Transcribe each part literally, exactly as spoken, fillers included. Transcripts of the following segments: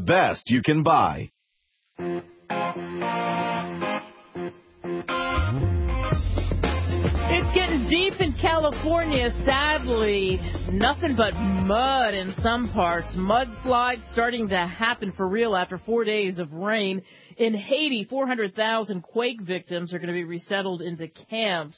Best you can buy. It's getting deep in California, sadly. Nothing but mud in some parts. Mudslides starting to happen for real after four days of rain. In Haiti, four hundred thousand quake victims are going to be resettled into camps.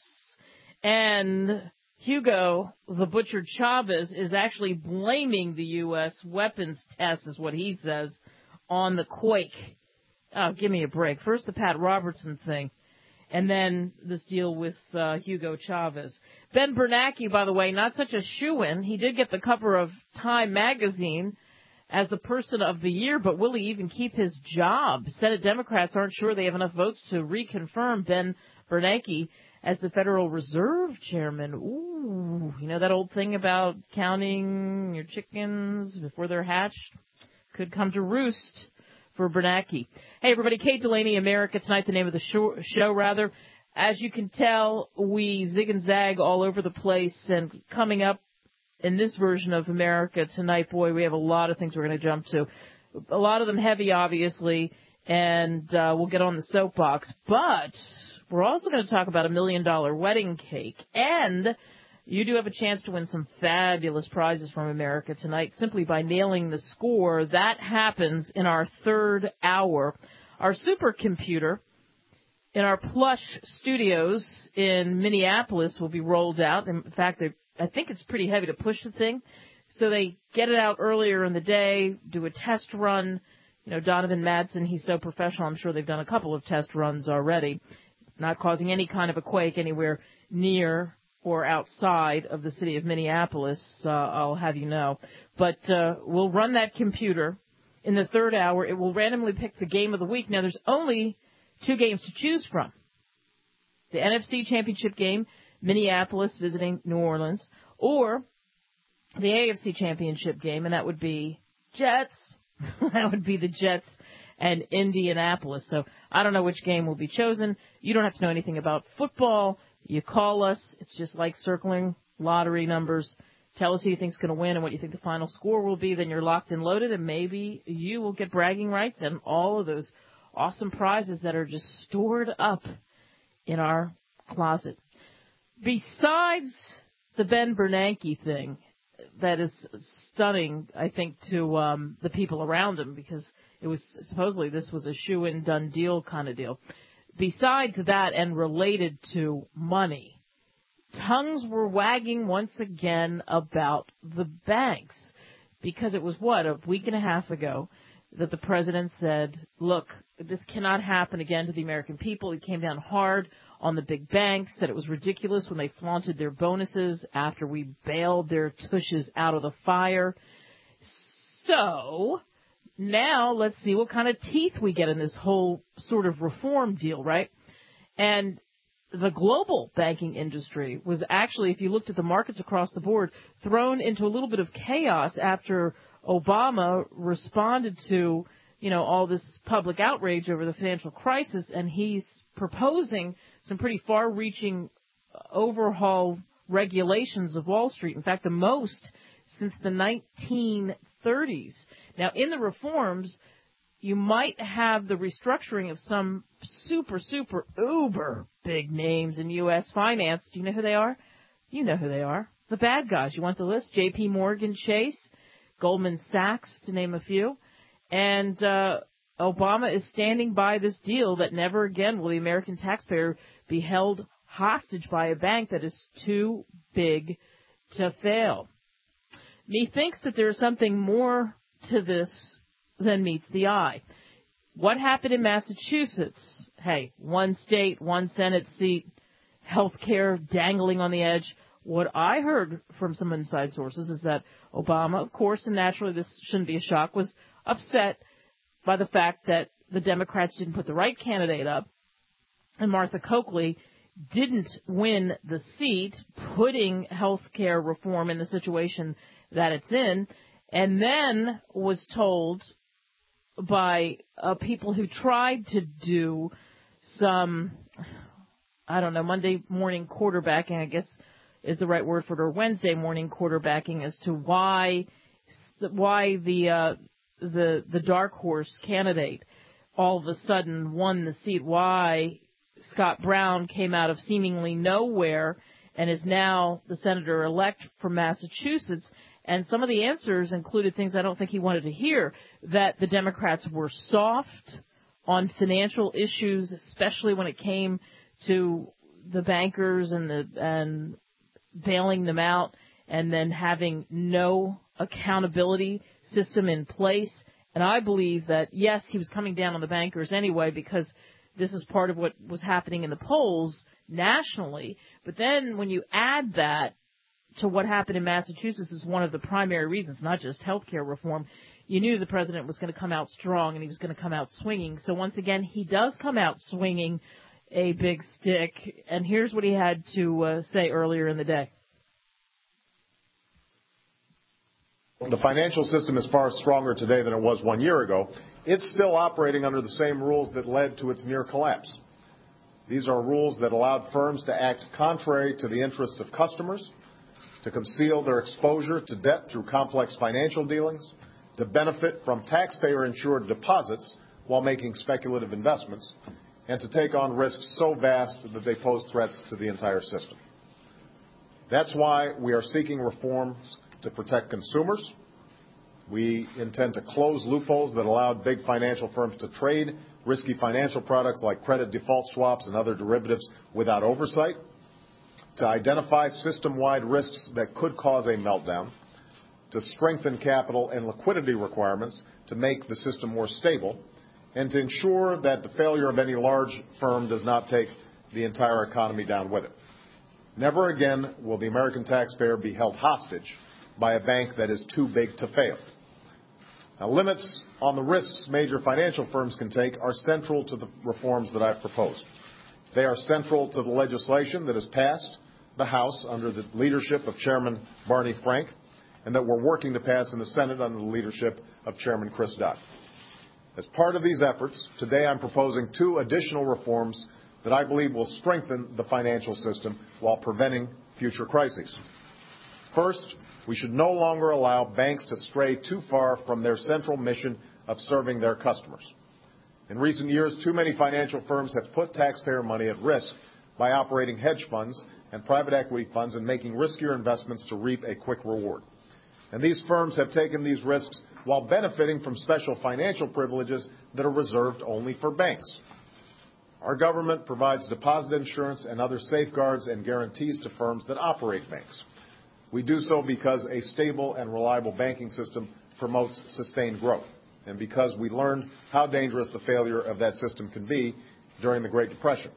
And Hugo, the Butcher Chavez, is actually blaming the U S weapons test, is what he says, on the quake. Oh, give me a break. First, the Pat Robertson thing. And then this deal with uh, Hugo Chavez. Ben Bernanke, by the way, not such a shoo-in. He did get the cover of Time magazine as the person of the year, but will he even keep his job? Senate Democrats aren't sure they have enough votes to reconfirm Ben Bernanke as the Federal Reserve Chairman. Ooh, you know that old thing about counting your chickens before they're hatched? Could come to roost for Bernanke. Hey, everybody, Kate Delaney, America Tonight, the name of the show, show, rather. As you can tell, we zig and zag all over the place, and coming up in this version of America Tonight, boy, we have a lot of things we're going to jump to. A lot of them heavy, obviously, and uh, we'll get on the soapbox. But we're also going to talk about a million-dollar wedding cake, and you do have a chance to win some fabulous prizes from America Tonight simply by nailing the score. That happens in our third hour. Our supercomputer in our plush studios in Minneapolis will be rolled out. In fact, I think it's pretty heavy to push the thing. So they get it out earlier in the day, do a test run. You know, Donovan Madsen, he's so professional. I'm sure they've done a couple of test runs already, not causing any kind of a quake anywhere near or outside of the city of Minneapolis, uh, I'll have you know. But uh, we'll run that computer in the third hour. It will randomly pick the game of the week. Now, there's only two games to choose from. The N F C Championship game, Minneapolis visiting New Orleans, or the A F C Championship game, and that would be Jets. That would be the Jets and Indianapolis. So I don't know which game will be chosen. You don't have to know anything about football. You call us. It's just like circling lottery numbers. Tell us who you think is going to win and what you think the final score will be. Then you're locked and loaded, and maybe you will get bragging rights and all of those awesome prizes that are just stored up in our closet. Besides the Ben Bernanke thing, that is stunning, I think, to um, the people around him, because it was supposedly this was a shoe-in, done deal kind of deal. Besides that, and related to money, tongues were wagging once again about the banks, because it was, what, a week and a half ago that the president said, look, this cannot happen again to the American people. He came down hard on the big banks, said it was ridiculous when they flaunted their bonuses after we bailed their tushes out of the fire. So now let's see what kind of teeth we get in this whole sort of reform deal, right? And the global banking industry was actually, if you looked at the markets across the board, thrown into a little bit of chaos after Obama responded to, you know, all this public outrage over the financial crisis, and he's proposing some pretty far-reaching overhaul regulations of Wall Street. In fact, the most since the nineteen thirties. Now, in the reforms, you might have the restructuring of some super, super, uber big names in U S finance. Do you know who they are? You know who they are. The bad guys. You want the list? J P. Morgan Chase, Goldman Sachs, to name a few. And uh, Obama is standing by this deal that never again will the American taxpayer be held hostage by a bank that is too big to fail. Methinks that there is something more to this than meets the eye. What happened in Massachusetts? Hey, one state, one Senate seat, health care dangling on the edge. What I heard from some inside sources is that Obama, of course, and naturally this shouldn't be a shock, was upset by the fact that the Democrats didn't put the right candidate up, and Martha Coakley didn't win the seat, putting health care reform in the situation that it's in, and then was told by uh, people who tried to do some, I don't know, Monday morning quarterbacking, I guess is the right word for it, or Wednesday morning quarterbacking as to why why the uh, the the dark horse candidate all of a sudden won the seat, why Scott Brown came out of seemingly nowhere and is now the senator-elect from Massachusetts. And some of the answers included things I don't think he wanted to hear, that the Democrats were soft on financial issues, especially when it came to the bankers and the and bailing them out, and then having no accountability system in place. And I believe that, yes, he was coming down on the bankers anyway, because this is part of what was happening in the polls nationally. But then when you add that to what happened in Massachusetts is one of the primary reasons, not just health care reform, you knew the president was going to come out strong and he was going to come out swinging. So once again, he does come out swinging a big stick. And here's what he had to uh, say earlier in the day. The financial system is far stronger today than it was one year ago. It's still operating under the same rules that led to its near collapse. These are rules that allowed firms to act contrary to the interests of customers, to conceal their exposure to debt through complex financial dealings, to benefit from taxpayer-insured deposits while making speculative investments, and to take on risks so vast that they pose threats to the entire system. That's why we are seeking reforms to protect consumers. We intend to close loopholes that allowed big financial firms to trade risky financial products like credit default swaps and other derivatives without oversight, to identify system-wide risks that could cause a meltdown, to strengthen capital and liquidity requirements to make the system more stable, and to ensure that the failure of any large firm does not take the entire economy down with it. Never again will the American taxpayer be held hostage by a bank that is too big to fail. Now, limits on the risks major financial firms can take are central to the reforms that I've proposed. They are central to the legislation that has passed the House under the leadership of Chairman Barney Frank, and that we're working to pass in the Senate under the leadership of Chairman Chris Dodd. As part of these efforts, today I'm proposing two additional reforms that I believe will strengthen the financial system while preventing future crises. First, we should no longer allow banks to stray too far from their central mission of serving their customers. In recent years, too many financial firms have put taxpayer money at risk by operating hedge funds and private equity funds and making riskier investments to reap a quick reward. And these firms have taken these risks while benefiting from special financial privileges that are reserved only for banks. Our government provides deposit insurance and other safeguards and guarantees to firms that operate banks. We do so because a stable and reliable banking system promotes sustained growth, and because we learned how dangerous the failure of that system can be during the Great Depression.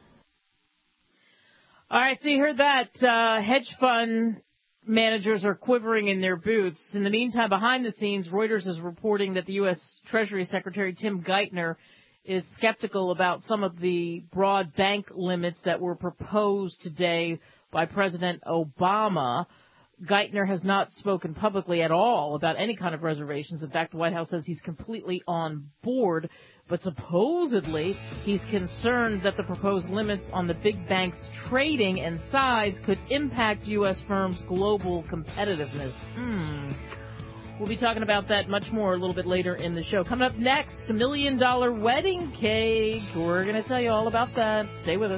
All right, so you heard that. Uh, hedge fund managers are quivering in their boots. In the meantime, behind the scenes, Reuters is reporting that the U S. Treasury Secretary Tim Geithner is skeptical about some of the broad bank limits that were proposed today by President Obama. Geithner has not spoken publicly at all about any kind of reservations. In fact, the White House says he's completely on board, but supposedly he's concerned that the proposed limits on the big banks' trading and size could impact U S firms' global competitiveness. Hmm. We'll be talking about that much more a little bit later in the show. Coming up next, a million dollar wedding cake. We're going to tell you all about that. Stay with us.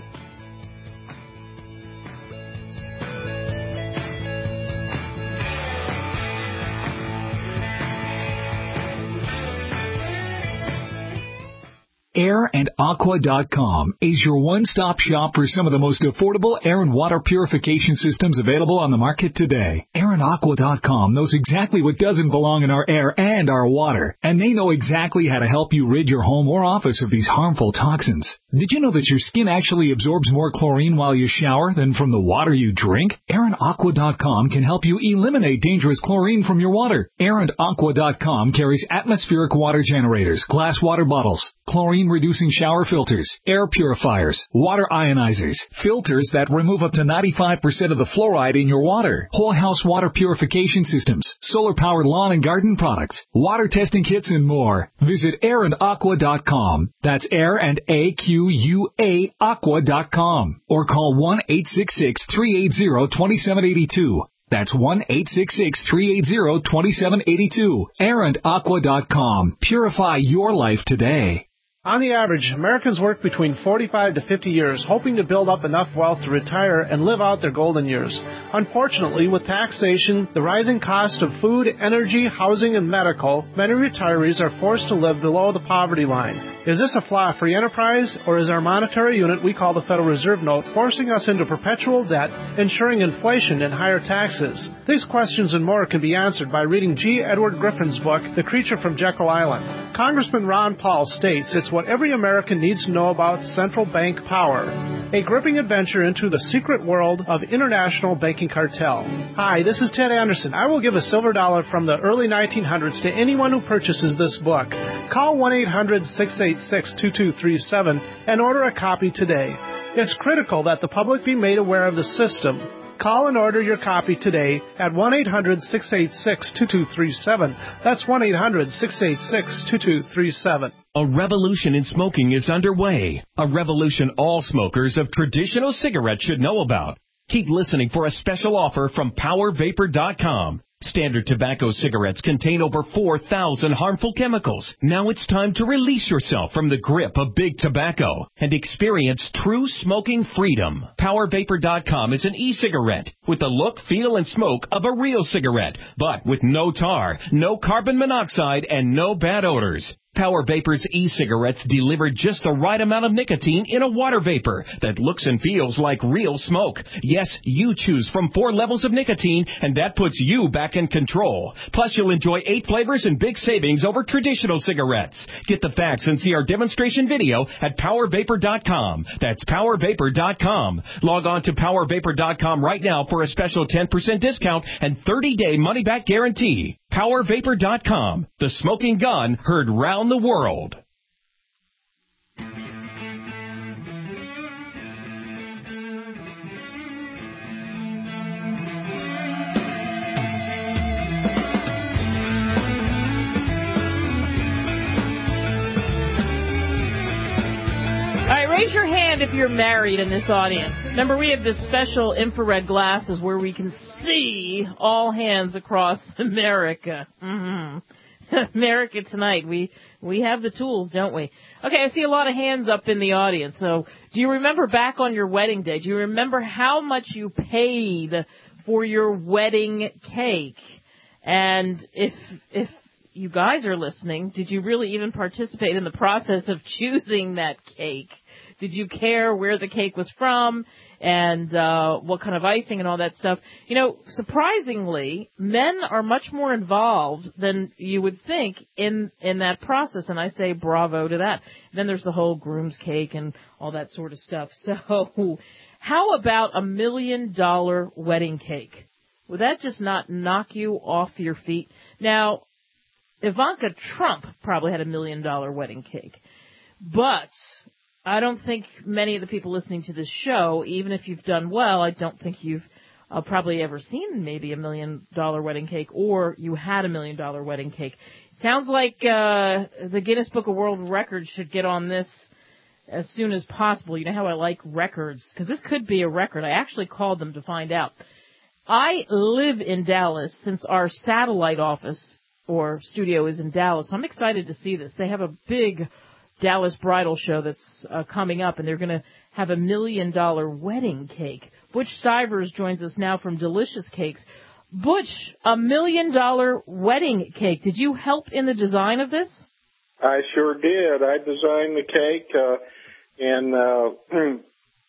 air and aqua dot com is your one-stop shop for some of the most affordable air and water purification systems available on the market today. air and aqua dot com knows exactly what doesn't belong in our air and our water, and they know exactly how to help you rid your home or office of these harmful toxins. Did you know that your skin actually absorbs more chlorine while you shower than from the water you drink? air and aqua dot com can help you eliminate dangerous chlorine from your water. air and aqua dot com carries atmospheric water generators, glass water bottles, chlorine-reducing shower filters, air purifiers, water ionizers, filters that remove up to ninety-five percent of the fluoride in your water, whole house water purification systems, solar-powered lawn and garden products, water testing kits, and more. Visit air and aqua dot com. That's air and A Q U A aqua dot com. Or call one eight six six, three eight zero, two seven eight two. That's one eight six six, three eight zero, two seven eight two. Arent Aqua dot com. Purify your life today. On the average, Americans work between forty-five to fifty years, hoping to build up enough wealth to retire and live out their golden years. Unfortunately, with taxation, the rising cost of food, energy, housing, and medical, many retirees are forced to live below the poverty line. Is this a flaw free enterprise, or is our monetary unit we call the Federal Reserve Note forcing us into perpetual debt, ensuring inflation and higher taxes? These questions and more can be answered by reading G. Edward Griffin's book, The Creature from Jekyll Island. Congressman Ron Paul states it's what every American needs to know about central bank power. A gripping adventure into the secret world of international banking cartel. Hi, this is Ted Anderson. I will give a silver dollar from the early nineteen hundreds to anyone who purchases this book. Call one eight hundred, six eight six, two two three seven and order a copy today. It's critical that the public be made aware of the system. Call and order your copy today at one eight hundred, six eight six, two two three seven. That's one eight hundred, six eight six, two two three seven. A revolution in smoking is underway. A revolution all smokers of traditional cigarettes should know about. Keep listening for a special offer from Power Vapor dot com. Standard tobacco cigarettes contain over four thousand harmful chemicals. Now it's time to release yourself from the grip of big tobacco and experience true smoking freedom. Power Vapor dot com is an e-cigarette with the look, feel, and smoke of a real cigarette, but with no tar, no carbon monoxide, and no bad odors. Power Vapor's e-cigarettes deliver just the right amount of nicotine in a water vapor that looks and feels like real smoke. Yes, you choose from four levels of nicotine, and that puts you back in control. Plus, you'll enjoy eight flavors and big savings over traditional cigarettes. Get the facts and see our demonstration video at Power Vapor dot com. That's Power Vapor dot com. Log on to Power Vapor dot com right now for a special ten percent discount and thirty-day money-back guarantee. Power Vapor dot com. The smoking gun heard round the world. All right, raise your hand if you're married in this audience. Remember, we have this special infrared glasses where we can see all hands across America. Mm-hmm. America tonight. We we have the tools, don't we? Okay, I see a lot of hands up in the audience. So do you remember back on your wedding day, do you remember how much you paid for your wedding cake? And if if you guys are listening, did you really even participate in the process of choosing that cake? Did you care where the cake was from and uh, what kind of icing and all that stuff? You know, surprisingly, men are much more involved than you would think in in that process, and I say bravo to that. Then there's the whole groom's cake and all that sort of stuff. So how about a million-dollar wedding cake? Would that just not knock you off your feet? Now, Ivanka Trump probably had a million-dollar wedding cake, but I don't think many of the people listening to this show, even if you've done well, I don't think you've uh, probably ever seen maybe a million-dollar wedding cake, or you had a million-dollar wedding cake. Sounds like uh, the Guinness Book of World Records should get on this as soon as possible. You know how I like records, because this could be a record. I actually called them to find out. I live in Dallas since our satellite office or studio is in Dallas. So I'm excited to see this. They have a big Dallas bridal show that's uh, coming up, and they're going to have a million-dollar wedding cake. Butch Stivers joins us now from Delicious Cakes. Butch, a million-dollar wedding cake. Did you help in the design of this? I sure did. I designed the cake uh, and uh,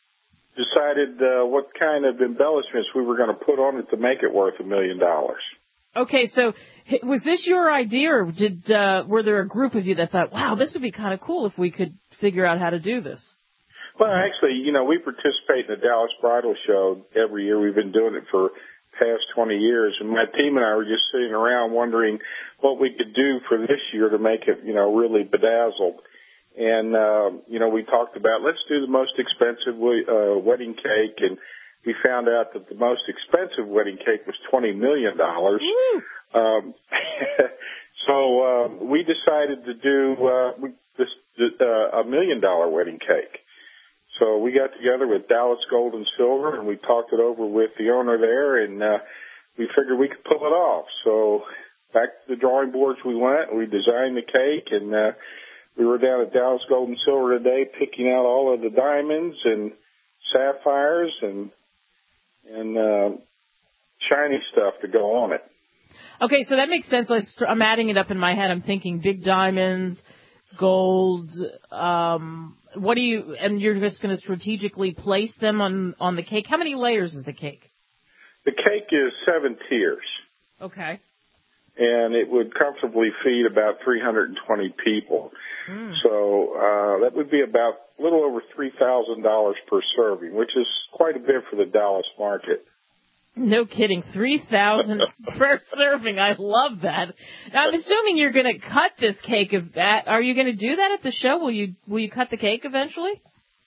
decided uh, what kind of embellishments we were going to put on it to make it worth a million dollars. Okay, so was this your idea, or did uh, were there a group of you that thought, wow, this would be kind of cool if we could figure out how to do this? Well, actually, you know, we participate in the Dallas Bridal Show every year. We've been doing it for past twenty years, and my team and I were just sitting around wondering what we could do for this year to make it, you know, really bedazzled. And, uh, you know, we talked about, let's do the most expensive uh, wedding cake, and we found out that the most expensive wedding cake was twenty million dollars. Um, so uh, we decided to do uh, this, uh, a million-dollar wedding cake. So we got together with Dallas Gold and Silver, and we talked it over with the owner there, and uh, we figured we could pull it off. So back to the drawing boards we went. We designed the cake, and uh, we were down at Dallas Gold and Silver today picking out all of the diamonds and sapphires and and uh, shiny stuff to go on it. Okay, so that makes sense. I'm adding it up in my head. I'm thinking big diamonds, gold. Um, what do you? And you're just going to strategically place them on on the cake. How many layers is the cake? The cake is seven tiers. Okay. And it would comfortably feed about three hundred twenty people. Mm. So uh, that would be about a little over three thousand dollars per serving, which is quite a bit for the Dallas market. No kidding, three thousand dollars per serving. I love that. Now, I'm assuming you're going to cut this cake. Of that. Are you going to do that at the show? Will you Will you cut the cake eventually?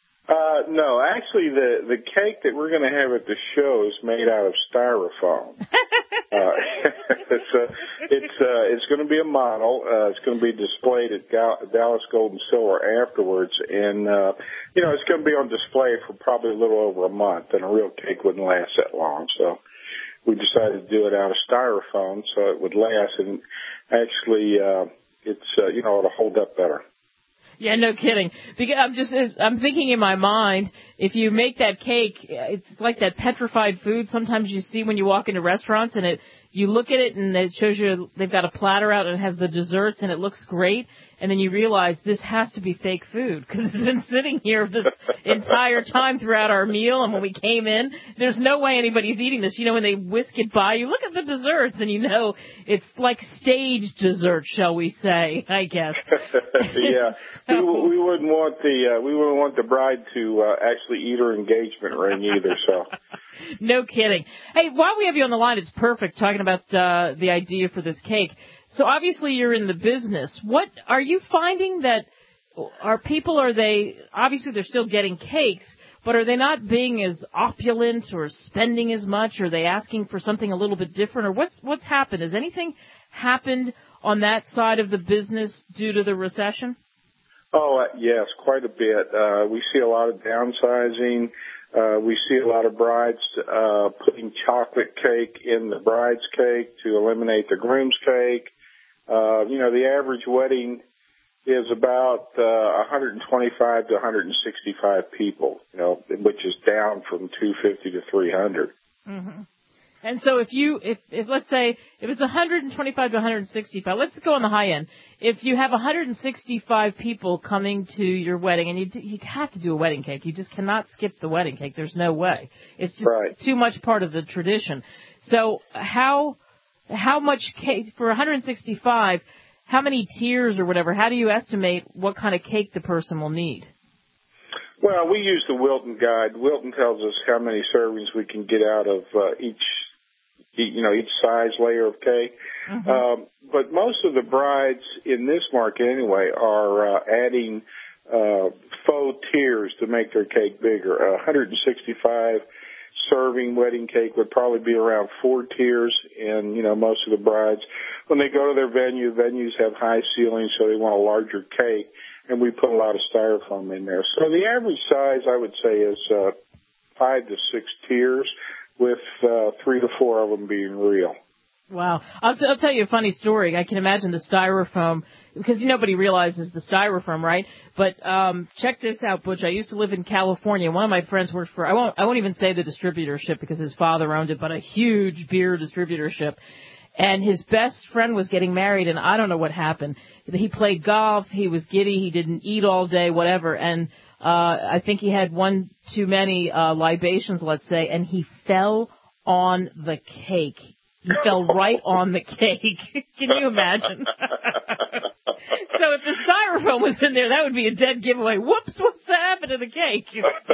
Uh, no, actually, the the cake that we're going to have at the show is made out of styrofoam. uh, it's uh, it's uh, it's going to be a model. Uh, it's going to be displayed at Gal- Dallas Gold and Silver afterwards, and uh, you know it's going to be on display for probably a little over a month. And a real cake wouldn't last that long, so we decided to do it out of styrofoam so it would last. And actually, uh, it's uh, you know it'll hold up better. Yeah, no kidding. Because I'm just, I'm thinking in my mind, if you make that cake, it's like that petrified food sometimes you see when you walk into restaurants, and it, you look at it and it shows you they've got a platter out and it has the desserts and it looks great, and then you realize this has to be fake food because it's been sitting here this entire time throughout our meal, and when we came in, there's no way anybody's eating this. You know, when they whisk it by, you look at the desserts and you know it's like staged dessert, shall we say, I guess. Yeah, so, we, we wouldn't want the uh, we wouldn't want the bride to uh, actually eat her engagement ring either. So. No kidding. Hey, while we have you on the line, it's perfect talking about uh, the idea for this cake. So obviously you're in the business. What are you finding that are people, are they, obviously they're still getting cakes, but are they not being as opulent or spending as much? Are they asking for something a little bit different? Or what's what's happened? Has anything happened on that side of the business due to the recession? Oh, uh, yes, quite a bit. Uh, we see a lot of downsizing. Uh, we see a lot of brides uh, putting chocolate cake in the bride's cake to eliminate the groom's cake. Uh, you know, the average wedding is about uh, one hundred twenty-five to one hundred sixty-five people, you know, which is down from two hundred fifty to three hundred. Mm-hmm. And so if you, if, if let's say, if it's one hundred twenty-five to one hundred sixty-five, let's go on the high end. If you have one hundred sixty-five people coming to your wedding, and you you have to do a wedding cake, you just cannot skip the wedding cake. There's no way. It's just right. Too much part of the tradition. So how how much cake for one hundred sixty-five? How many tiers or whatever? How do you estimate what kind of cake the person will need? Well, we use the Wilton guide. Wilton tells us how many servings we can get out of uh, each. You know, each size layer of cake. Mm-hmm. Um, but most of the brides in this market anyway are uh, adding uh, faux tiers to make their cake bigger. A one hundred sixty-five serving wedding cake would probably be around four tiers. And, you know, most of the brides, when they go to their venue, venues have high ceilings, so they want a larger cake. And we put a lot of styrofoam in there. So the average size, I would say, is uh, five to six tiers, with uh, three to four of them being real. Wow. I'll, t- I'll tell you a funny story. I can imagine the styrofoam, because nobody realizes the styrofoam, right? But um, check this out, Butch. I used to live in California. One of my friends worked for, I won't, I won't even say the distributorship because his father owned it, but a huge beer distributorship. And his best friend was getting married, and I don't know what happened. He played golf. He was giddy. He didn't eat all day, whatever. And Uh, I think he had one too many uh, libations, let's say, and he fell on the cake. He fell right on the cake. Can you imagine? So if the styrofoam was in there, that would be a dead giveaway. Whoops, what's happened to the cake? So,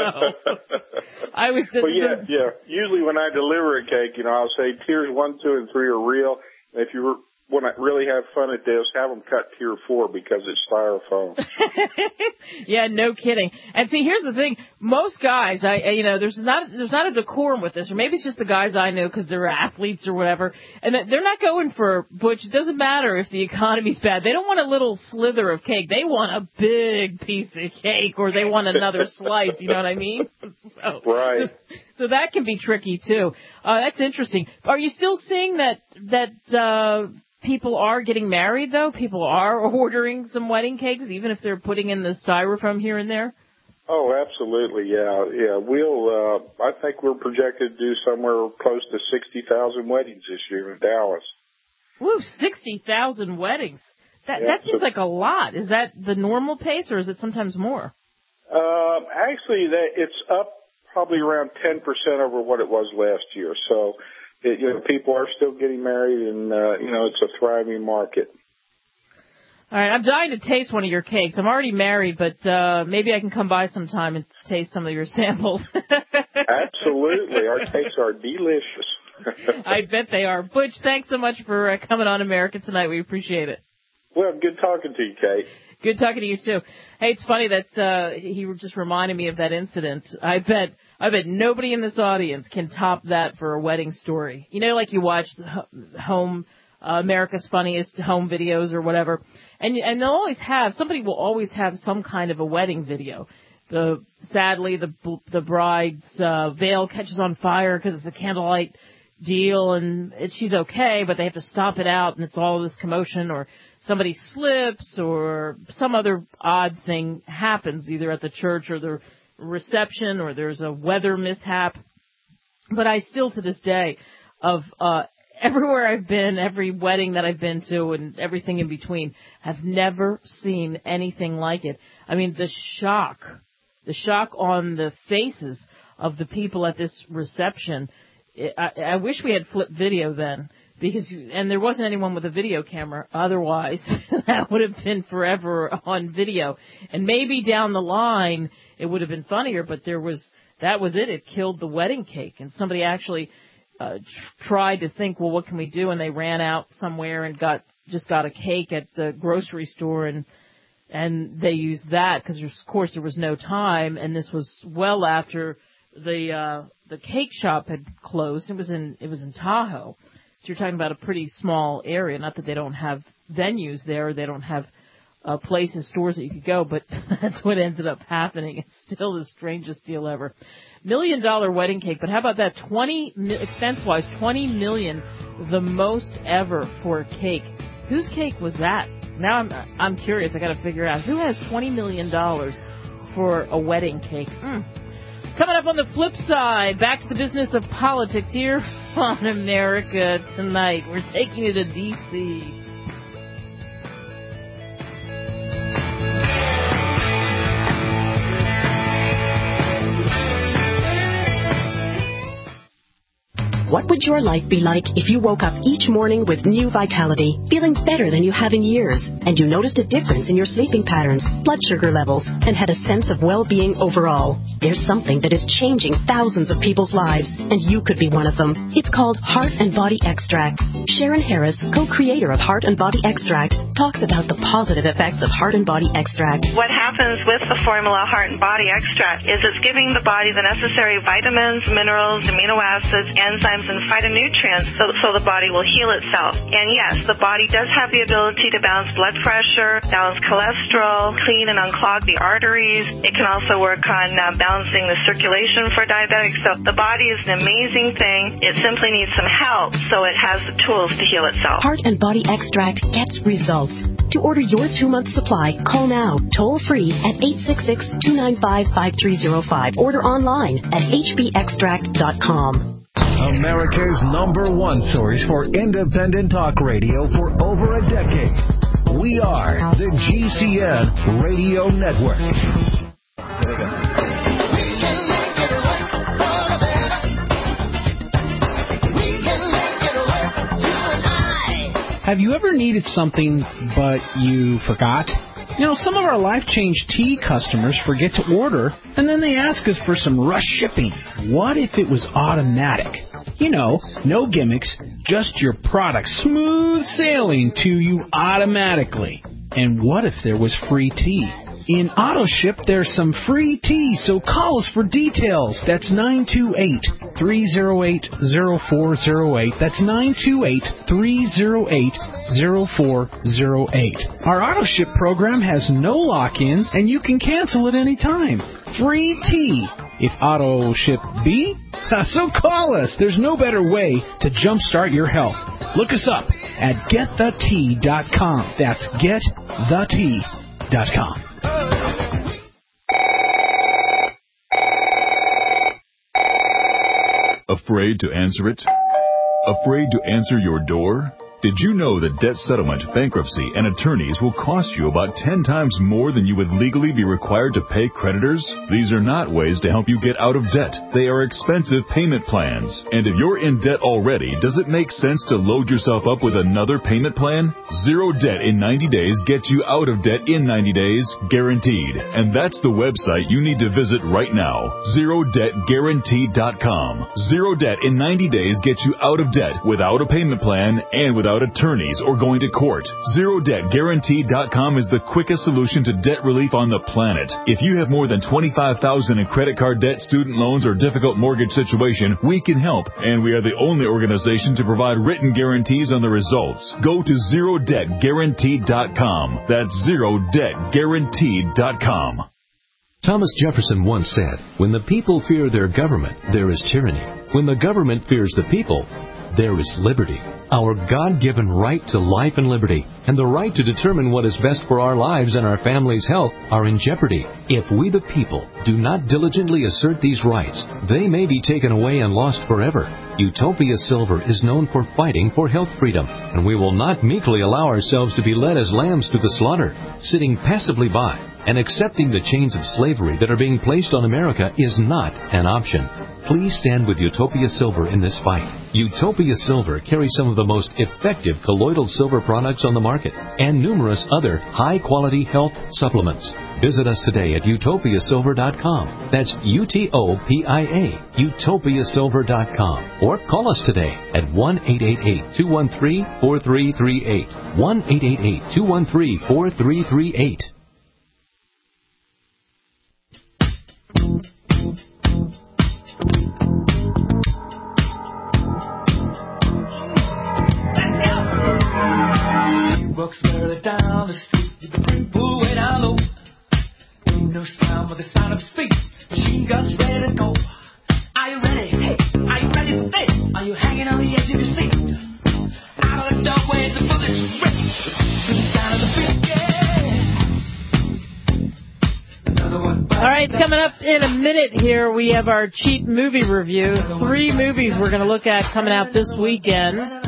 I was. Well, yeah, yeah. Usually when I deliver a cake, you know, I'll say tiers one, two, and three are real. And if you were want to really have fun at this, have them cut tier four because it's styrofoam. Yeah, no kidding. And see, here's the thing: most guys, I, you know, there's not there's not a decorum with this, or maybe it's just the guys I know because they're athletes or whatever, and they're not going for Butch. It doesn't matter if the economy's bad; they don't want a little slither of cake. They want a big piece of cake, or they want another slice. You know what I mean? So, right. Just, So that can be tricky, too. Uh, that's interesting. Are you still seeing that that uh, people are getting married, though? People are ordering some wedding cakes, even if they're putting in the styrofoam here and there? Oh, absolutely, yeah. Yeah, we'll, uh, I think we're projected to do somewhere close to sixty thousand weddings this year in Dallas. Woo, sixty thousand weddings. That, yeah, that seems so, like a lot. Is that the normal pace, or is it sometimes more? Uh, actually, that, it's up probably around ten percent over what it was last year. So, it, you know, people are still getting married, and, uh, you know, it's a thriving market. All right, I'm dying to taste one of your cakes. I'm already married, but uh, maybe I can come by sometime and taste some of your samples. Absolutely. Our cakes are delicious. I bet they are. Butch, thanks so much for uh, coming on America Tonight. We appreciate it. Well, good talking to you, Kate. Good talking to you, too. Hey, it's funny that uh, he just reminded me of that incident. I bet I bet nobody in this audience can top that for a wedding story. You know, like you watch the home uh, America's Funniest Home Videos or whatever, and and they'll always have, somebody will always have some kind of a wedding video. The Sadly, the the bride's uh, veil catches on fire because it's a candlelight deal, and it, she's okay, but they have to stop it out, and it's all this commotion, or somebody slips, or some other odd thing happens, either at the church or the reception, or there's a weather mishap. But I still, to this day, of uh, everywhere I've been, every wedding that I've been to, and everything in between, have never seen anything like it. I mean, the shock, the shock on the faces of the people at this reception. I, I wish we had flipped video then, because you, and there wasn't anyone with a video camera. Otherwise, that would have been forever on video. And maybe down the line it would have been funnier, but there was that was it. It killed the wedding cake. And somebody actually uh, tr- tried to think, well, what can we do? And they ran out somewhere and got just got a cake at the grocery store, and and they used that because, of course, there was no time, and this was well after the uh, the cake shop had closed. It was in it was in Tahoe. So you're talking about a pretty small area. Not that they don't have venues there, or they don't have uh, places, stores that you could go, but that's what ended up happening. It's still the strangest deal ever. Million dollar wedding cake, but how about that? Twenty expense wise, twenty million, the most ever for a cake. Whose cake was that? Now I'm I'm curious. I got to figure out who has twenty million dollars for a wedding cake. Mm. Coming up on the flip side, back to the business of politics here on America Tonight. We're taking you to D C What would your life be like if you woke up each morning with new vitality, feeling better than you have in years, and you noticed a difference in your sleeping patterns, blood sugar levels, and had a sense of well-being overall? There's something that is changing thousands of people's lives, and you could be one of them. It's called Heart and Body Extract. Sharon Harris, co-creator of Heart and Body Extract, talks about the positive effects of Heart and Body Extract. What happens with the formula Heart and Body Extract is it's giving the body the necessary vitamins, minerals, amino acids, enzymes, and phytonutrients so, so the body will heal itself. And yes, the body does have the ability to balance blood pressure, balance cholesterol, clean and unclog the arteries. It can also work on uh, balancing the circulation for diabetics. So the body is an amazing thing. It simply needs some help so it has the tools to heal itself. Heart and Body Extract gets results. To order your two-month supply, call now, toll-free at eight six six, two nine five, five three zero five. Order online at h b extract dot com. America's number one source for independent talk radio for over a decade. We are the G C N Radio Network. Have you ever needed something but you forgot? You know, some of our Life Change Tea customers forget to order, and then they ask us for some rush shipping. What if it was automatic? You know, no gimmicks, just your product smooth sailing to you automatically. And what if there was free tea? In AutoShip, there's some free tea, so call us for details. That's nine two eight, three zero eight, zero four zero eight. That's nine two eight, three zero eight, zero four zero eight. Our AutoShip program has no lock-ins, and you can cancel at any time. Free tea. if auto ship B? So call us. There's no better way to jumpstart your health. Look us up at get the tea dot com. That's get the tea dot com. Afraid to answer it? Afraid to answer your door? Did you know that debt settlement, bankruptcy, and attorneys will cost you about ten times more than you would legally be required to pay creditors? These are not ways to help you get out of debt. They are expensive payment plans. And if you're in debt already, does it make sense to load yourself up with another payment plan? Zero debt in ninety days gets you out of debt in ninety days, guaranteed. And that's the website you need to visit right now, zero debt guaranteed dot com. Zero debt in ninety days gets you out of debt without a payment plan and without attorneys or going to court. zero debt guaranteed dot com is the quickest solution to debt relief on the planet. If you have more than twenty-five thousand dollars in credit card debt, student loans, or difficult mortgage situation, we can help, and we are the only organization to provide written guarantees on the results. Go to zero debt guaranteed dot com. That's zero debt guaranteed dot com. Thomas Jefferson once said, "When the people fear their government, there is tyranny. When the government fears the people, there is liberty." Our God-given right to life and liberty and the right to determine what is best for our lives and our family's health are in jeopardy. If we the people do not diligently assert these rights, they may be taken away and lost forever. Utopia Silver is known for fighting for health freedom, and we will not meekly allow ourselves to be led as lambs to the slaughter. Sitting passively by and accepting the chains of slavery that are being placed on America is not an option. Please stand with Utopia Silver in this fight. Utopia Silver carries some of the most effective colloidal silver products on the market and numerous other high-quality health supplements. Visit us today at utopia silver dot com. That's U T O P I A, utopia silver dot com. Or call us today at one eight eight eight, two one three, four three three eight. one eight eight eight, two one three, four three three eight. Walks barely down the street with the brim pulled way down low. Windows down with the sound of speed. Machine guns ready to go. Are you ready? Hey, are you ready for this? Are you hanging on the edge of your seat? Out of the doorway, the bullets rip. To the sound of the beat, yeah. Another one. All right, coming up in a minute here, we have our cheap movie review. Three movies we're going to look at coming out this weekend.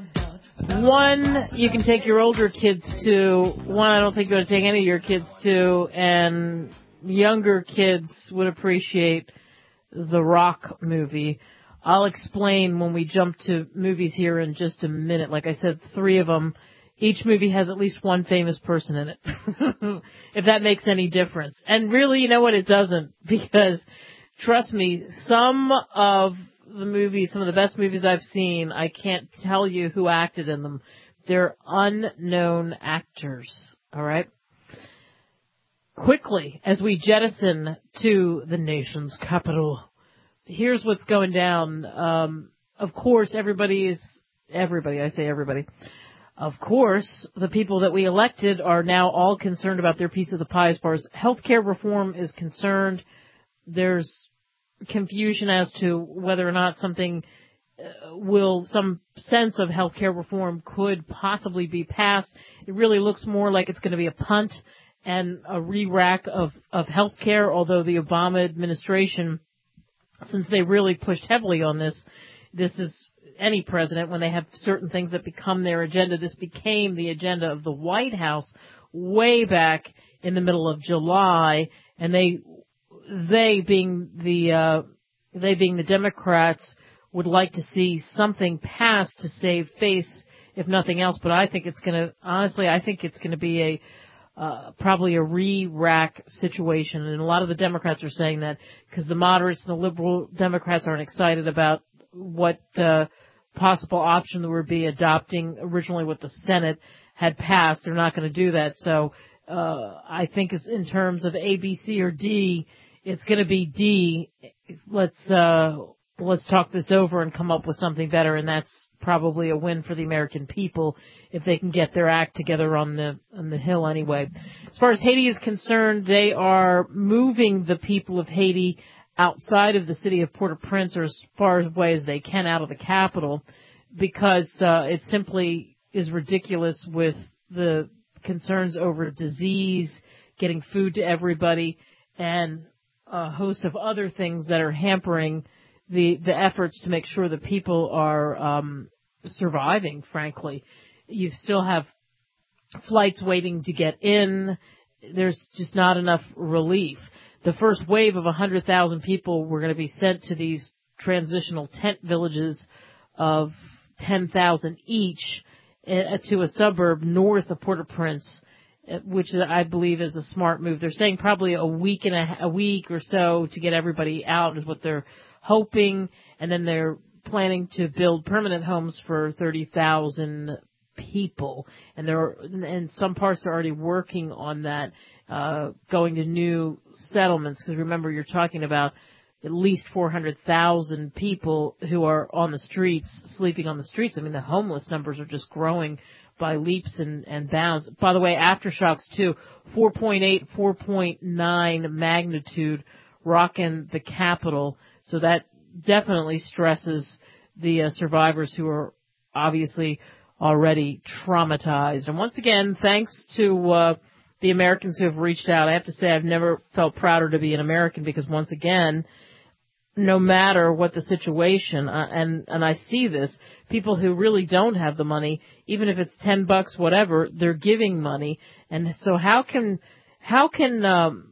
One, you can take your older kids to. One, I don't think you're going to take any of your kids to. And younger kids would appreciate the Rock movie. I'll explain when we jump to movies here in just a minute. Like I said, three of them. Each movie has at least one famous person in it, if that makes any difference. And really, you know what? It doesn't, because trust me, some of the movies, some of the best movies I've seen, I can't tell you who acted in them. They're unknown actors, all right? Quickly, as we jettison to the nation's capital, here's what's going down. Um, of course, everybody is, everybody, I say everybody, of course, the people that we elected are now all concerned about their piece of the pie as far as healthcare reform is concerned. There's confusion as to whether or not something uh, will, some sense of healthcare reform could possibly be passed. It really looks more like it's going to be a punt and a re-rack of, of healthcare, although the Obama administration, since they really pushed heavily on this, this is any president, when they have certain things that become their agenda, this became the agenda of the White House way back in the middle of July, and they They being the uh, they being the Democrats would like to see something passed to save face, if nothing else. But I think it's going to honestly, I think it's going to be a uh, probably a re-rack situation, and a lot of the Democrats are saying that because the moderates and the liberal Democrats aren't excited about what uh, possible option there would be adopting originally what the Senate had passed. They're not going to do that. So uh, I think it's in terms of A, B, C, or D. It's going to be D. Let's uh, let's talk this over and come up with something better, and that's probably a win for the American people if they can get their act together on the on the Hill anyway. As far as Haiti is concerned, they are moving the people of Haiti outside of the city of Port-au-Prince or as far away as they can out of the capital, because uh, it simply is ridiculous with the concerns over disease, getting food to everybody, and a host of other things that are hampering the the efforts to make sure that people are um, surviving, frankly. You still have flights waiting to get in. There's just not enough relief. The first wave of one hundred thousand people were going to be sent to these transitional tent villages of ten thousand each uh, to a suburb north of Port-au-Prince, which I believe is a smart move. They're saying probably a week and a, a week or so to get everybody out is what they're hoping, and then they're planning to build permanent homes for thirty thousand people, and there are, and some parts are already working on that, uh, going to new settlements, because remember, you're talking about at least four hundred thousand people who are on the streets, sleeping on the streets. I mean, the homeless numbers are just growing by leaps and, and bounds. By the way, aftershocks too, four point eight, four point nine magnitude rocking the capital. So that definitely stresses the uh, survivors who are obviously already traumatized. And once again, thanks to uh, the Americans who have reached out. I have to say I've never felt prouder to be an American, because once again, no matter what the situation, uh, and, and I see this, people who really don't have the money, even if it's ten bucks, whatever, they're giving money. And so how can, how can, um,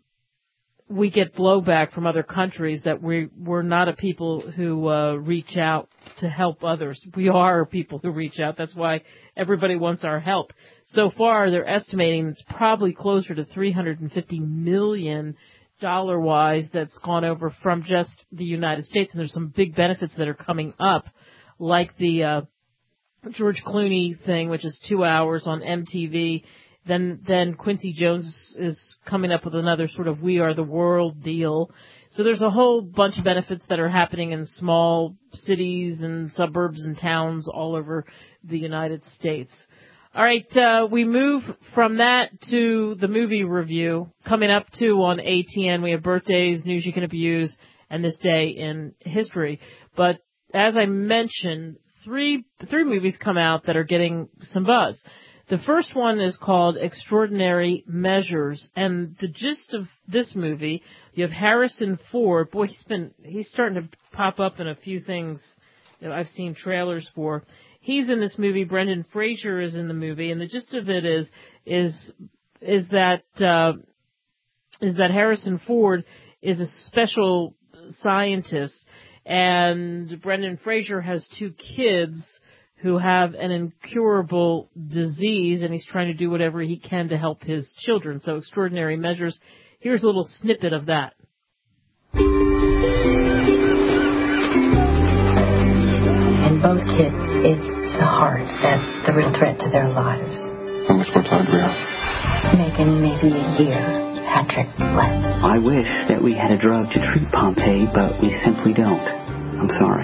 we get blowback from other countries that we, we're not a people who uh, reach out to help others? We are people who reach out. That's why everybody wants our help. So far, they're estimating it's probably closer to three hundred fifty million dollar-wise that's gone over from just the United States. And there's some big benefits that are coming up, like the uh, George Clooney thing, which is two hours on M T V. Then, then Quincy Jones is coming up with another sort of We Are the World deal. So there's a whole bunch of benefits that are happening in small cities and suburbs and towns all over the United States. All right, uh, we move from that to the movie review. Coming up, too, on A T N, we have birthdays, news you can abuse, and this day in history. But as I mentioned, three three movies come out that are getting some buzz. The first one is called Extraordinary Measures, and the gist of this movie, you have Harrison Ford. Boy, he's been he's starting to pop up in a few things that I've seen trailers for. He's in this movie. Brendan Fraser is in the movie, and the gist of it is is is that uh, is that Harrison Ford is a special scientist, and Brendan Fraser has two kids who have an incurable disease, and he's trying to do whatever he can to help his children. So, Extraordinary Measures. Here's a little snippet of that. In both kids, it's the heart that's the real threat to their lives. How much more time do we have? Megan, maybe a year. Patrick, less. I wish that we had a drug to treat Pompeii, but we simply don't. I'm sorry.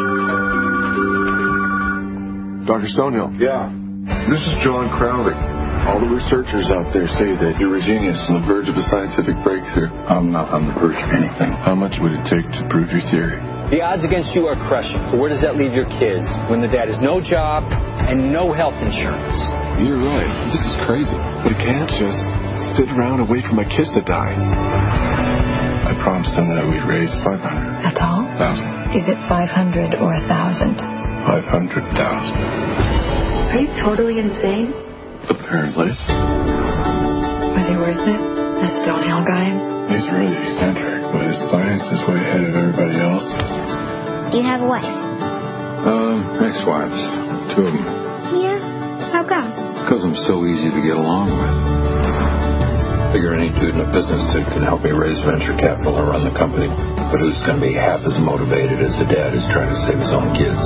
Doctor Stonehill. Yeah. This is John Crowley. All the researchers out there say that you're a genius on the verge of a scientific breakthrough. I'm not on the verge of anything. How much would it take to prove your theory? The odds against you are crushing. So where does that leave your kids when the dad has no job and no health insurance? You're right. This is crazy. But I can't just sit around and wait for my kids to die. I promised them that we'd raise five hundred. That's all? Thousand. Is it five hundred or a thousand? Five hundred thousand. Are you totally insane? Apparently. Was he worth it? The Stonehill guy? He's really eccentric, but his science is way ahead of everybody else's. Do you have a wife? Um, ex-wives. Two of them. Yeah? How come? Because I'm so easy to get along with. Figure any dude in a business suit can help me raise venture capital and run the company. But who's going to be half as motivated as the dad who's trying to save his own kids?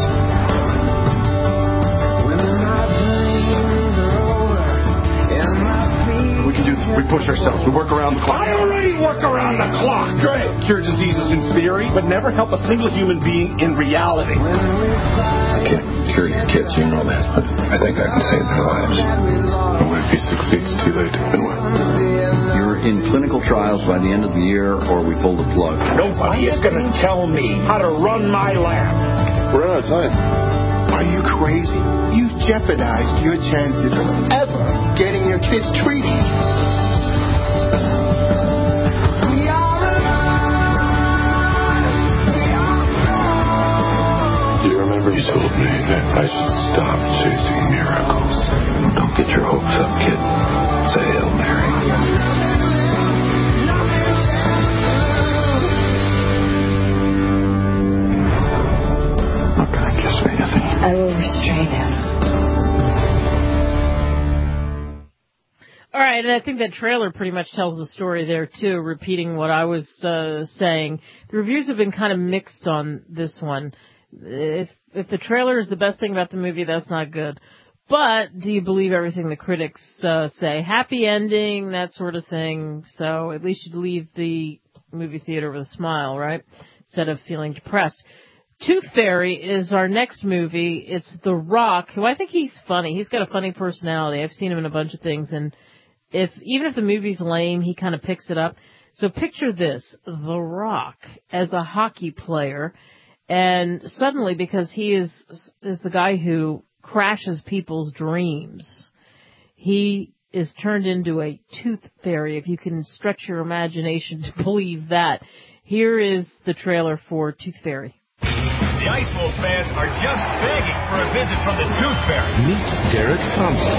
We can do this. We push ourselves. We work around the clock. I already work around the clock. Great. Cure diseases in theory, but never help a single human being in reality. I can't cure your kids, you know that, but I think I can save their lives. And what if he succeeds too late to begin with? You're in clinical trials by the end of the year, or we pull the plug. Nobody is going to tell me how to run my lab. We're out of time. Are you crazy? You've jeopardized your chances of ever getting your kids treated. Do you remember you told me that I should stop chasing miracles? Don't get your hopes up, kid. Say Hail Mary. Not gonna kiss me, Anthony. I will restrain him. All right, and I think that trailer pretty much tells the story there, too, repeating what I was uh, saying. The reviews have been kind of mixed on this one. If if the trailer is the best thing about the movie, that's not good. But do you believe everything the critics uh, say? Happy ending, that sort of thing. So at least you'd leave the movie theater with a smile, right? Instead of feeling depressed. Tooth Fairy is our next movie. It's The Rock, who I think he's funny. He's got a funny personality. I've seen him in a bunch of things, and if even if the movie's lame, he kind of picks it up. So picture this, The Rock as a hockey player, and suddenly, because he is is the guy who crashes people's dreams, he is turned into a tooth fairy, if you can stretch your imagination to believe that. Here is the trailer for Tooth Fairy. The Ice Wolves fans are just begging for a visit from the Tooth Fairy. Meet Derek Thompson.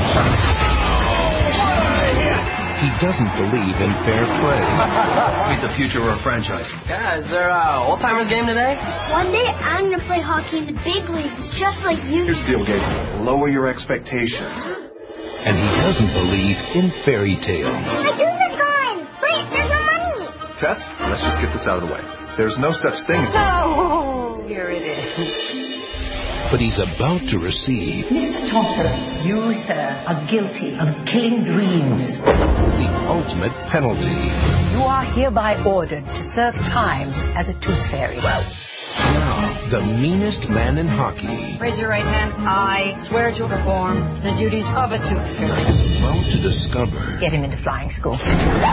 He doesn't believe in fair play. Meet the future of our franchise. Yeah, is there a old-timers game today? One day I'm going to play hockey in the big leagues just like you. Here's the deal, Gabe. Lower your expectations. And he doesn't believe in fairy tales. My tooth is gone! Wait, there's no money! Tess, let's just get this out of the way. There's no such thing as... Oh, here it is. But he's about to receive... Mister Thompson, you, sir, are guilty of killing dreams. ...the ultimate penalty. You are hereby ordered to serve time as a tooth fairy. Well, now, the meanest man in hockey... Raise your right hand. I swear to perform the duties of a tooth fairy. ...is about to discover... Get him into flying school. Oh,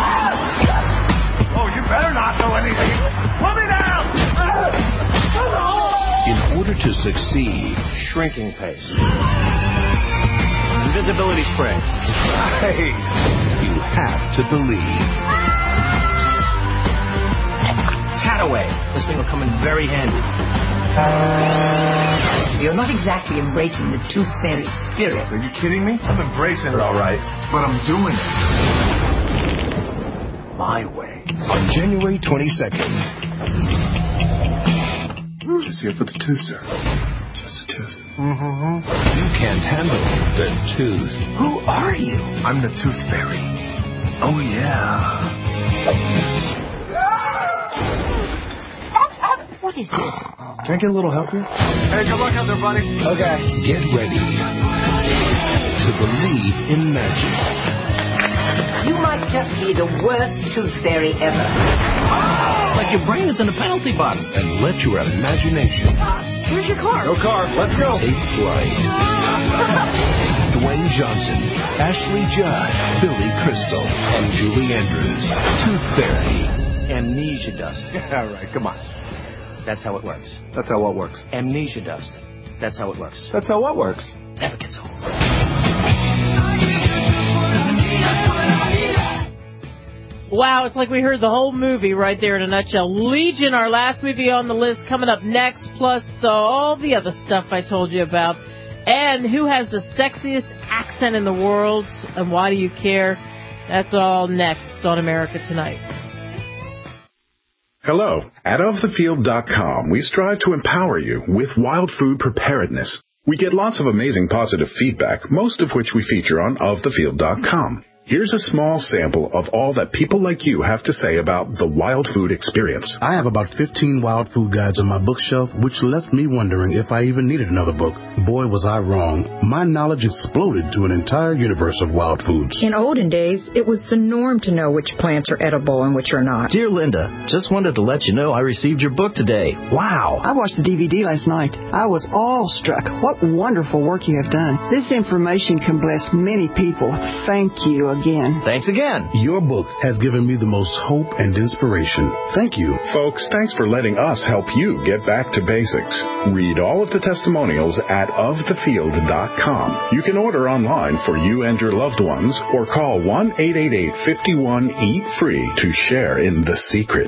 you better not do anything. Put me down! In order to succeed... Shrinking paste. Invisibility spray. Nice. You have to believe. Cataway. This thing will come in very handy. You're not exactly embracing the tooth fairy spirit. Are you kidding me? I'm embracing it, all right. But I'm doing it my way. On January twenty-second... Just here for the tooth, sir. Just a tooth. Mm-hmm. You can't handle the tooth. Who are you? I'm the Tooth Fairy. Oh, yeah. What is this? Can I get a little help here? Hey, good luck out there, buddy. Okay. Get ready to believe in magic. You might just be the worst tooth fairy ever. It's like your brain is in a penalty box. And let your imagination... Where's your car? No car. Let's go. Take flight. Dwayne Johnson, Ashley Judd, Billy Crystal, and Julie Andrews. Tooth Fairy. Amnesia dust. All right, come on. That's how it works. That's how what works. Amnesia dust. That's how it works. That's how what works. Never gets old. Wow, it's like we heard the whole movie right there in a nutshell. Legion, our last movie on the list, coming up next, plus uh, all the other stuff I told you about. And who has the sexiest accent in the world, and why do you care? That's all next on America Tonight. Hello. At of the field dot com, we strive to empower you with wild food preparedness. We get lots of amazing positive feedback, most of which we feature on of the field dot com. Here's a small sample of all that people like you have to say about the wild food experience. I have about fifteen wild food guides on my bookshelf, which left me wondering if I even needed another book. Boy, was I wrong. My knowledge exploded to an entire universe of wild foods. In olden days, it was the norm to know which plants are edible and which are not. Dear Linda, just wanted to let you know I received your book today. Wow. I watched the D V D last night. I was awestruck. What wonderful work you have done. This information can bless many people. Thank you again. Thanks again. Your book has given me the most hope and inspiration. Thank you. Folks, thanks for letting us help you get back to basics. Read all of the testimonials at of the field dot com. You can order online for you and your loved ones or call one eight eight eight, five one, eat free to share in the secret.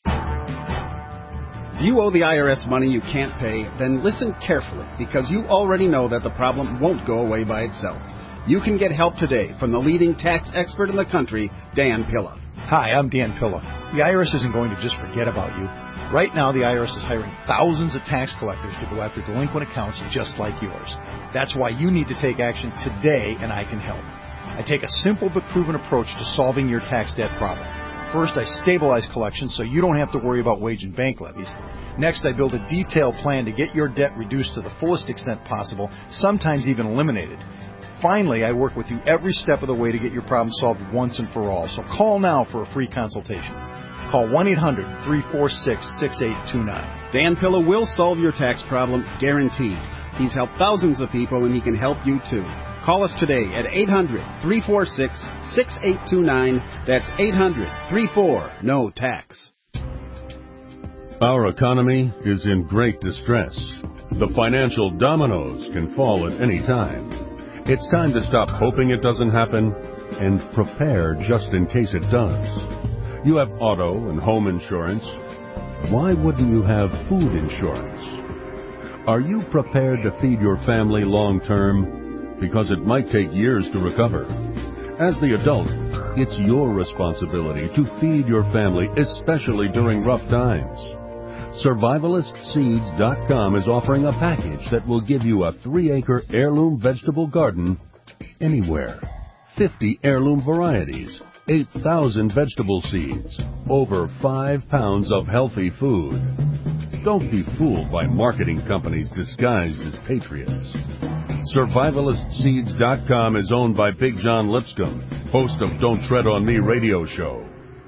If you owe the I R S money you can't pay, then listen carefully, because you already know that the problem won't go away by itself. You can get help today from the leading tax expert in the country, Dan Pilla. Hi, I'm Dan Pilla. The I R S isn't going to just forget about you. Right now, the I R S is hiring thousands of tax collectors to go after delinquent accounts just like yours. That's why you need to take action today, and I can help. I take a simple but proven approach to solving your tax debt problem. First, I stabilize collections so you don't have to worry about wage and bank levies. Next, I build a detailed plan to get your debt reduced to the fullest extent possible, sometimes even eliminated. Finally, I work with you every step of the way to get your problem solved once and for all. So call now for a free consultation. Call one eight hundred, three four six, six eight two nine. Dan Pilla will solve your tax problem, guaranteed. He's helped thousands of people, and he can help you too. Call us today at eight hundred, three four six, six eight two nine. That's eight hundred, three four, N O tax. Our economy is in great distress. The financial dominoes can fall at any time. It's time to stop hoping it doesn't happen and prepare just in case it does. You have auto and home insurance. Why wouldn't you have food insurance? Are you prepared to feed your family long term? Because it might take years to recover. As the adult, it's your responsibility to feed your family, especially during rough times. Survivalist Seeds dot com is offering a package that will give you a three-acre heirloom vegetable garden anywhere. fifty heirloom varieties, eight thousand vegetable seeds, over five pounds of healthy food. Don't be fooled by marketing companies disguised as patriots. Survivalist Seeds dot com is owned by Big John Lipscomb, host of Don't Tread on Me radio show.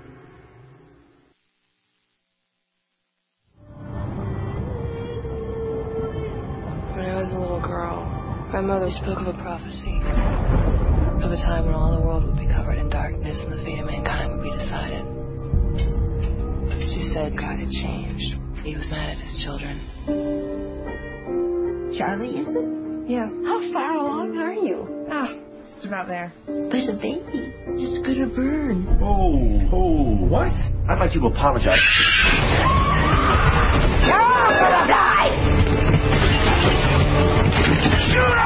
When I was a little girl, my mother spoke of a prophecy, of a time when all the world would be covered in darkness and the fate of mankind would be decided. She said God had changed. He was mad at his children. Charlie, is it? Yeah. How far along are you? Ah, just about there. There's a baby. It's gonna burn. Oh, oh, what? I'd like you to apologize. You're all gonna die! Shoot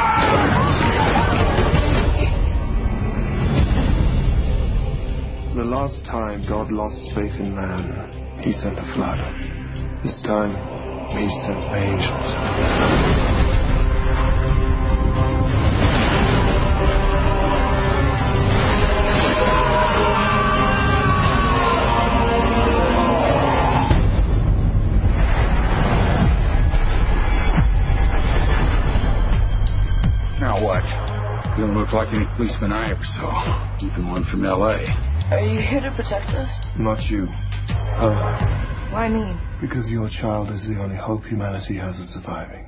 her! The last time God lost faith in man, he sent a flood. This time, he sent angels. Now what? You don't look like any policeman I ever saw. Even one from L A. Are you here to protect us? Not you. Her. Why me? Because your child is the only hope humanity has of surviving.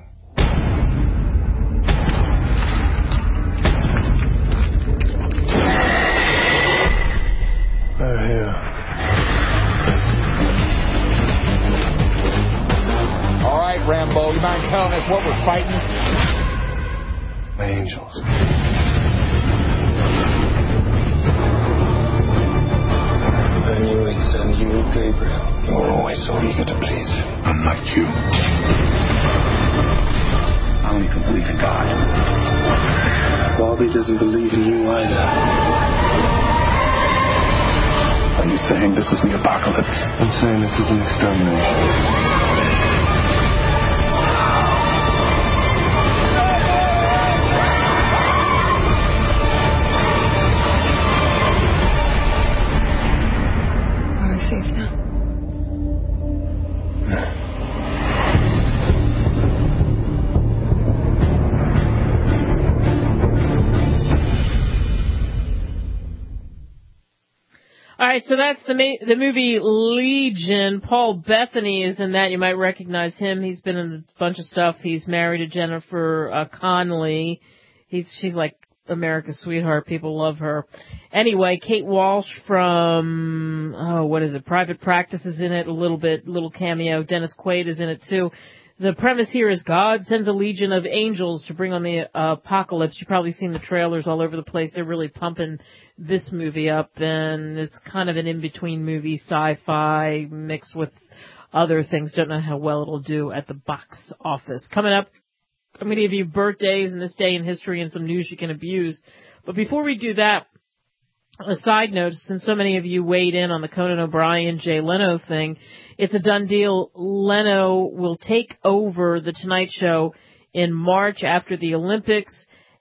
They're here. All right, Rambo, you mind telling us what we're fighting? Angels. I knew he'd send you, Gabriel. You were always so eager to please him. I'm like you. I don't even believe in God. Bobby doesn't believe in you either. Are you saying this is the apocalypse? I'm saying this is an extermination. All right, so that's the ma- the movie Legion. Paul Bettany is in that. You might recognize him. He's been in a bunch of stuff. He's married to Jennifer uh, Connelly. He's she's like America's sweetheart. People love her. Anyway, Kate Walsh from, oh, what is it? Private Practice is in it a little bit, little cameo. Dennis Quaid is in it too. The premise here is God sends a legion of angels to bring on the uh, apocalypse. You've probably seen the trailers all over the place. They're really pumping this movie up, and it's kind of an in-between movie, sci-fi mixed with other things. Don't know how well it'll do at the box office. Coming up, I'm going to give you birthdays and this day in history and some news you can abuse. But before we do that, a side note, since so many of you weighed in on the Conan O'Brien, Jay Leno thing, it's a done deal. Leno will take over The Tonight Show in March after the Olympics,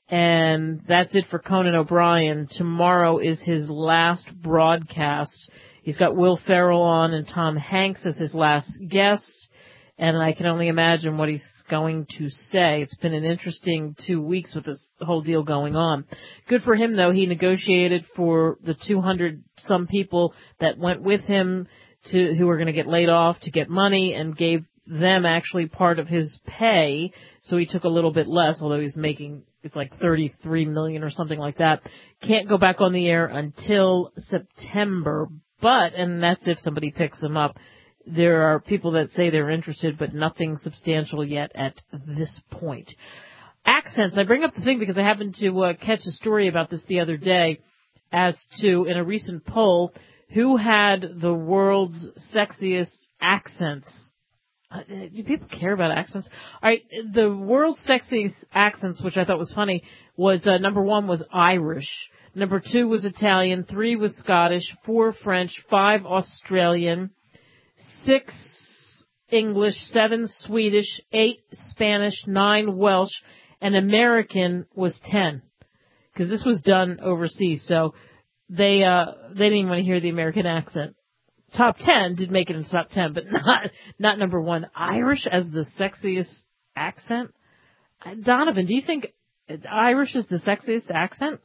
and that's it for Conan O'Brien. Tomorrow is his last broadcast. He's got Will Ferrell on and Tom Hanks as his last guests, and I can only imagine what he's going to say. It's been an interesting two weeks with this whole deal going on. Good for him, though. He negotiated for the two hundred some people that went with him to who were going to get laid off to get money, and gave them actually part of his pay. So he took a little bit less, although he's making, it's like thirty-three million dollars or something like that. Can't go back on the air until September, but, and that's if somebody picks him up. There are people that say they're interested, but nothing substantial yet at this point. Accents. I bring up the thing because I happened to uh, catch a story about this the other day as to, in a recent poll, who had the world's sexiest accents. Uh, do people care about accents? All right, the world's sexiest accents, which I thought was funny, was uh, number one was Irish. Number two was Italian. Three was Scottish. Four French. Five Australian. Six English, seven Swedish, eight Spanish, nine Welsh, and American was ten. Because this was done overseas, so they uh they didn't even want to hear the American accent. Top ten did make it in top ten, but not not number one. Irish as the sexiest accent? Donovan, do you think Irish is the sexiest accent?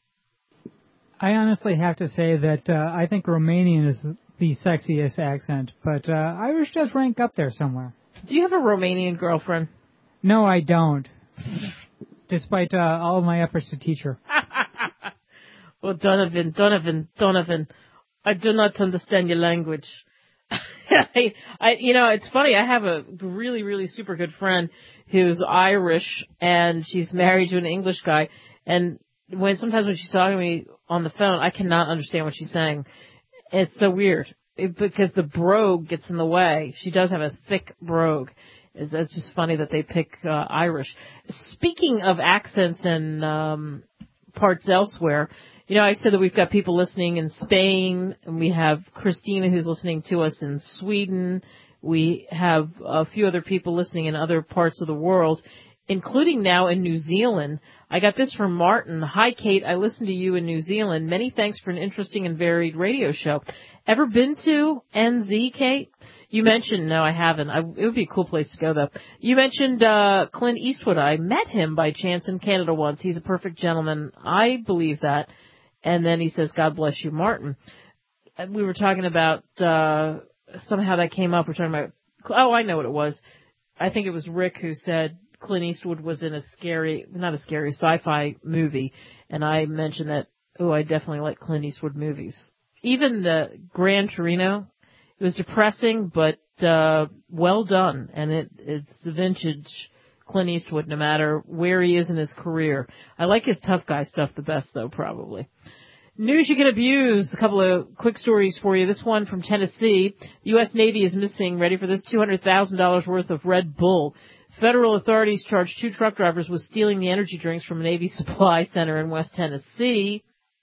I honestly have to say that uh, I think Romanian is the sexiest accent, but uh, Irish does rank up there somewhere. Do you have a Romanian girlfriend? No, I don't. Despite uh, all of my efforts to teach her. Well, Donovan, Donovan, Donovan, I do not understand your language. I, I, you know, it's funny. I have a really, really super good friend who's Irish, and she's married to an English guy. And when sometimes when she's talking to me on the phone, I cannot understand what she's saying. It's so weird it, because the brogue gets in the way. She does have a thick brogue. It's, it's just funny that they pick uh, Irish. Speaking of accents and um, parts elsewhere, you know, I said that we've got people listening in Spain, and we have Christina who's listening to us in Sweden. We have a few other people listening in other parts of the world, including now in New Zealand. I got this from Martin. Hi, Kate. I listened to you in New Zealand. Many thanks for an interesting and varied radio show. Ever been to N Z, Kate? You mentioned, no, I haven't. I, it would be a cool place to go, though. You mentioned uh Clint Eastwood. I met him by chance in Canada once. He's a perfect gentleman. I believe that. And then he says, God bless you, Martin. We were talking about, uh somehow that came up. We're talking about, oh, I know what it was. I think it was Rick who said Clint Eastwood was in a scary, not a scary, sci-fi movie, and I mentioned that, oh, I definitely like Clint Eastwood movies. Even the Gran Torino, it was depressing, but uh well done, and it it's the vintage Clint Eastwood, no matter where he is in his career. I like his tough guy stuff the best, though, probably. News you can abuse. A couple of quick stories for you. This one from Tennessee. The U S Navy is missing, ready for this, two hundred thousand dollars worth of Red Bull. Federal authorities charged two truck drivers with stealing the energy drinks from a Navy supply center in West Tennessee.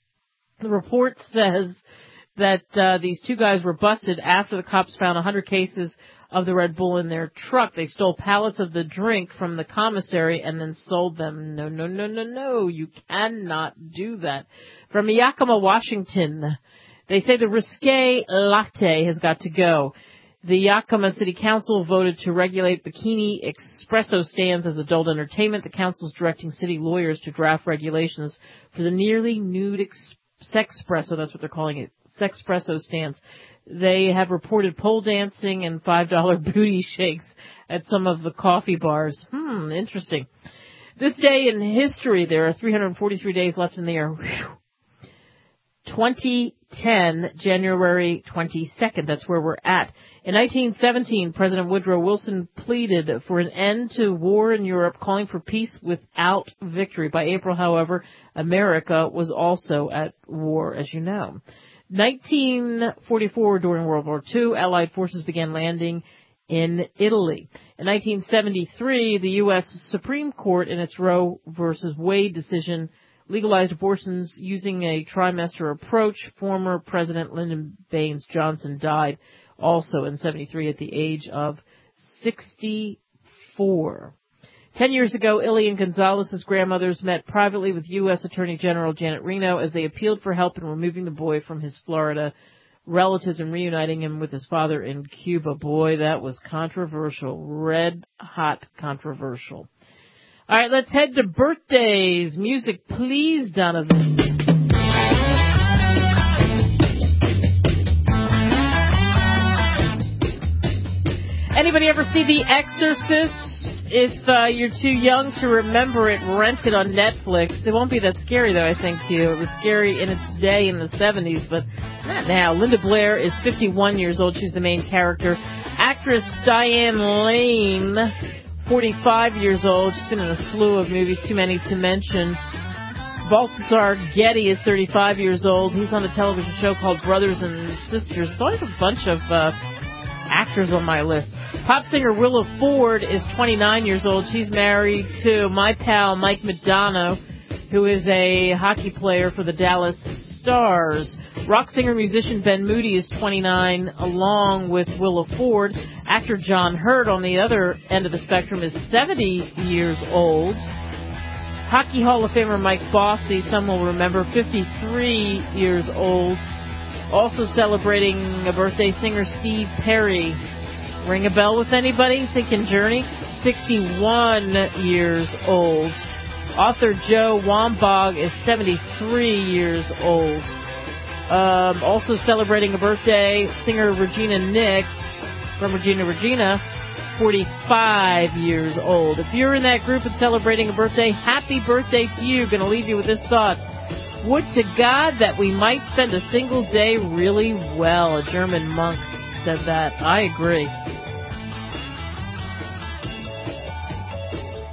The report says that uh, these two guys were busted after the cops found one hundred cases of the Red Bull in their truck. They stole pallets of the drink from the commissary and then sold them. No, no, no, no, no. You cannot do that. From Yakima, Washington, they say the risque latte has got to go. The Yakima City Council voted to regulate bikini espresso stands as adult entertainment. The council is directing city lawyers to draft regulations for the nearly nude ex- sexpresso, that's what they're calling it, sexpresso stands. They have reported pole dancing and five dollar booty shakes at some of the coffee bars. Hmm, interesting. This day in history, there are three hundred forty-three days left in the year. Whew. twenty ten, January twenty-second. That's where we're at. In nineteen seventeen, President Woodrow Wilson pleaded for an end to war in Europe, calling for peace without victory. By April, however, America was also at war, as you know. nineteen forty-four, during World War Two, Allied forces began landing in Italy. In nineteen seventy-three, the U S Supreme Court, in its Roe versus Wade decision, legalized abortions using a trimester approach. Former President Lyndon Baines Johnson died also in seventy-three at the age of sixty-four. Ten years ago, Ilian Gonzalez's grandmothers met privately with U S Attorney General Janet Reno as they appealed for help in removing the boy from his Florida relatives and reuniting him with his father in Cuba. Boy, that was controversial. Red hot controversial. All right, let's head to birthdays. Music, please, Donovan. Anybody ever see The Exorcist? If uh, you're too young to remember it, rent it on Netflix. It won't be that scary, though, I think, to you. It was scary in its day in the seventies, but not now. Linda Blair is fifty-one years old. She's the main character. Actress Diane Lane, forty-five years old. She's been in a slew of movies, too many to mention. Balthazar Getty is thirty-five years old. He's on a television show called Brothers and Sisters. So I have a bunch of uh, actors on my list. Pop singer Willa Ford is twenty-nine years old. She's married to my pal Mike Madonna, who is a hockey player for the Dallas Stars. Rock singer musician Ben Moody is twenty-nine, along with Willa Ford. Actor John Hurt, on the other end of the spectrum, is seventy years old. Hockey Hall of Famer Mike Bossy, some will remember, fifty-three years old. Also celebrating a birthday, singer Steve Perry. Ring a bell with anybody? Thinking Journey? sixty-one years old. Author Joe Wambach is seventy-three years old. Um, also celebrating a birthday, singer Regina Nix from Regina Regina, forty-five years old. If you're in that group and celebrating a birthday, happy birthday to you. Going to leave you with this thought. Would to God that we might spend a single day really well. A German monk said that. I agree.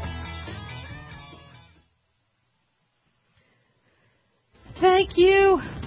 Thank you.